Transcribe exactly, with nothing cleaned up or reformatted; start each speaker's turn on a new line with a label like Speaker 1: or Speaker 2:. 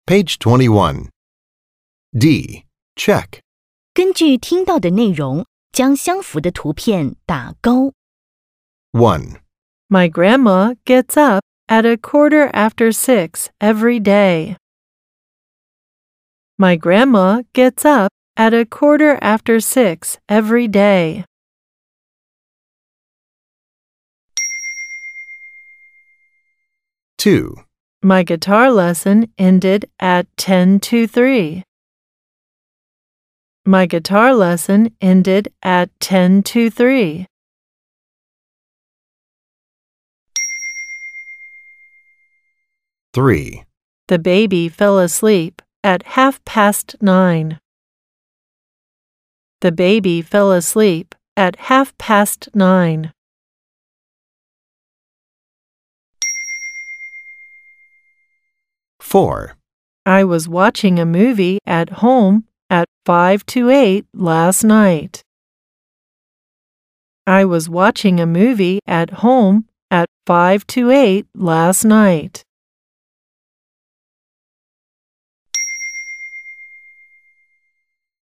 Speaker 1: Page twenty-one. D. Check.
Speaker 2: 根据听到的内容，将相符的图片打勾。
Speaker 1: one.
Speaker 3: My grandma gets up at a quarter after six every day. My grandma gets up at a quarter after six every day.
Speaker 1: two.
Speaker 3: My guitar lesson ended at ten to three. My guitar lesson ended at ten to three.
Speaker 1: three.
Speaker 3: The baby fell asleep at half past nine. The baby fell asleep at half past nine.
Speaker 1: four.
Speaker 3: I was watching a movie at home at five to eight last night. I was watching a movie at home at five to eight last night.